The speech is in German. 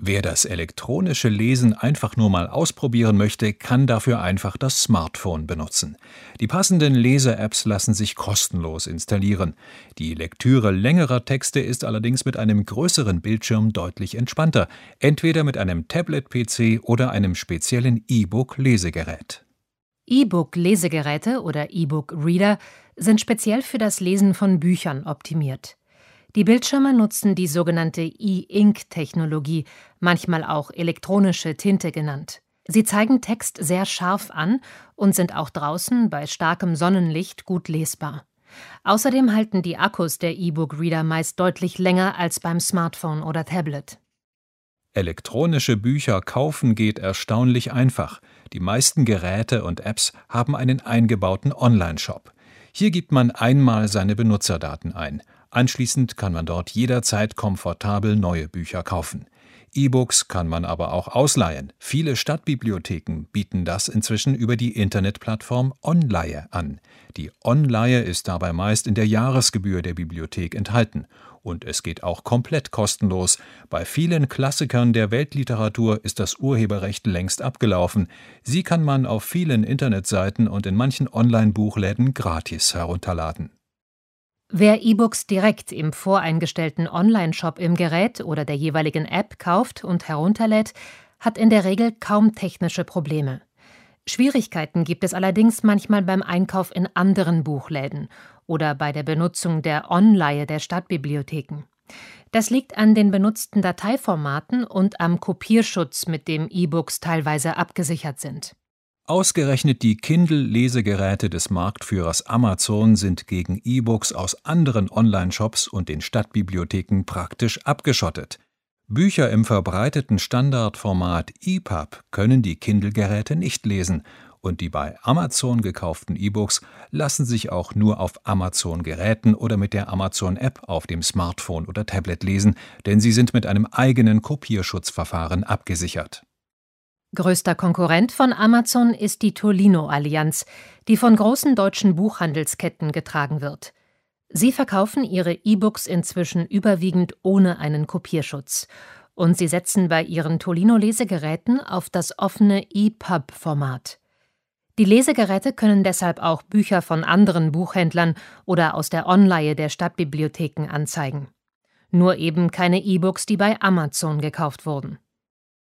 Wer das elektronische Lesen einfach nur mal ausprobieren möchte, kann dafür einfach das Smartphone benutzen. Die passenden Lese-Apps lassen sich kostenlos installieren. Die Lektüre längerer Texte ist allerdings mit einem größeren Bildschirm deutlich entspannter, entweder mit einem Tablet-PC oder einem speziellen E-Book-Lesegerät. E-Book-Lesegeräte oder E-Book-Reader sind speziell für das Lesen von Büchern optimiert. Die Bildschirme nutzen die sogenannte E-Ink-Technologie, manchmal auch elektronische Tinte genannt. Sie zeigen Text sehr scharf an und sind auch draußen bei starkem Sonnenlicht gut lesbar. Außerdem halten die Akkus der E-Book-Reader meist deutlich länger als beim Smartphone oder Tablet. Elektronische Bücher kaufen geht erstaunlich einfach. Die meisten Geräte und Apps haben einen eingebauten Online-Shop. Hier gibt man einmal seine Benutzerdaten ein. Anschließend kann man dort jederzeit komfortabel neue Bücher kaufen. E-Books kann man aber auch ausleihen. Viele Stadtbibliotheken bieten das inzwischen über die Internetplattform Onleihe an. Die Onleihe ist dabei meist in der Jahresgebühr der Bibliothek enthalten. Und es geht auch komplett kostenlos. Bei vielen Klassikern der Weltliteratur ist das Urheberrecht längst abgelaufen. Sie kann man auf vielen Internetseiten und in manchen Online-Buchläden gratis herunterladen. Wer E-Books direkt im voreingestellten Online-Shop im Gerät oder der jeweiligen App kauft und herunterlädt, hat in der Regel kaum technische Probleme. Schwierigkeiten gibt es allerdings manchmal beim Einkauf in anderen Buchläden oder bei der Benutzung der Onleihe der Stadtbibliotheken. Das liegt an den benutzten Dateiformaten und am Kopierschutz, mit dem E-Books teilweise abgesichert sind. Ausgerechnet die Kindle-Lesegeräte des Marktführers Amazon sind gegen E-Books aus anderen Online-Shops und den Stadtbibliotheken praktisch abgeschottet. Bücher im verbreiteten Standardformat EPUB können die Kindle-Geräte nicht lesen und die bei Amazon gekauften E-Books lassen sich auch nur auf Amazon-Geräten oder mit der Amazon-App auf dem Smartphone oder Tablet lesen, denn sie sind mit einem eigenen Kopierschutzverfahren abgesichert. Größter Konkurrent von Amazon ist die Tolino-Allianz, die von großen deutschen Buchhandelsketten getragen wird. Sie verkaufen ihre E-Books inzwischen überwiegend ohne einen Kopierschutz. Und sie setzen bei ihren Tolino-Lesegeräten auf das offene EPUB-Format. Die Lesegeräte können deshalb auch Bücher von anderen Buchhändlern oder aus der Onleihe der Stadtbibliotheken anzeigen. Nur eben keine E-Books, die bei Amazon gekauft wurden.